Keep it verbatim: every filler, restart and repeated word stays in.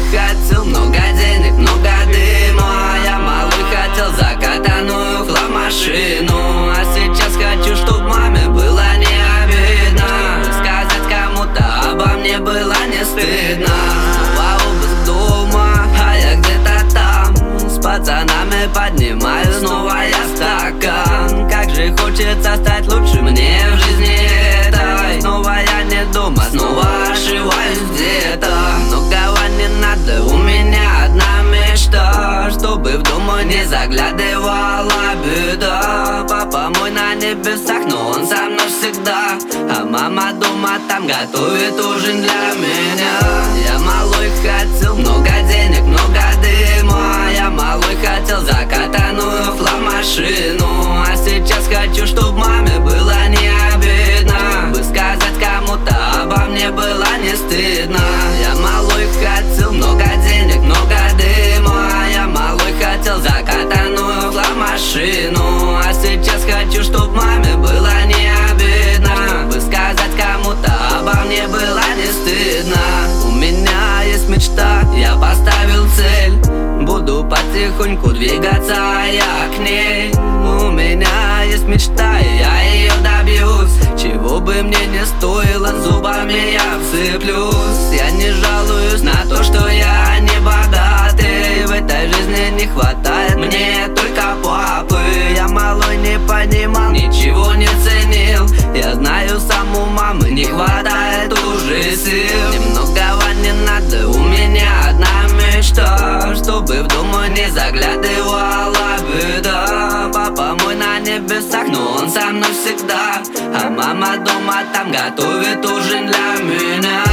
хотел много денег, много дыма. Я малой хотел закатанную хлам-машину. А сейчас хочу, чтоб маме было не обидно, сказать кому-то обо мне было не стыдно. Снова обыск дома, а я где-то там с пацанами поднимаю снова я стакан. Как же хочется стать лучше мне в жизни этой. Снова я не дома, снова ошибаюсь где-то. Многого не надо, у меня одна мечта, чтобы в дом не заглядывала беда. Папа мой на небесах, но он со мной всегда. А мама дома там готовит ужин для меня. Я малой хотел много денег, много дыма. Я малой хотел закатанную флам-машину. А сейчас хочу, чтоб маме было не обидно, бы сказать кому-то обо мне было не стыдно. Я малой хотел много денег, много дыма. Я малой хотел закатанную флам-машину. А сейчас хочу, чтоб маме было не обидно, бы сказать кому-то обо мне было не стыдно. У меня есть мечта, я поставил цель. Буду потихоньку двигаться я к ней. У меня есть мечта, и я ее добьюсь. Чего бы мне не стоило, зубами я вцеплюсь. Я не жалуюсь на то, что я не богатый. В этой жизни не хватает мне только папы. Я малой не понимал, ничего не ценил. Я знаю, сам у мамы не хватает уже сил. И многого не надо, у меня одна мечта, чтобы в дом не заглядывала беда. Папа мой на небесах, но он со мной всегда. А мама дома там готовит ужин для меня.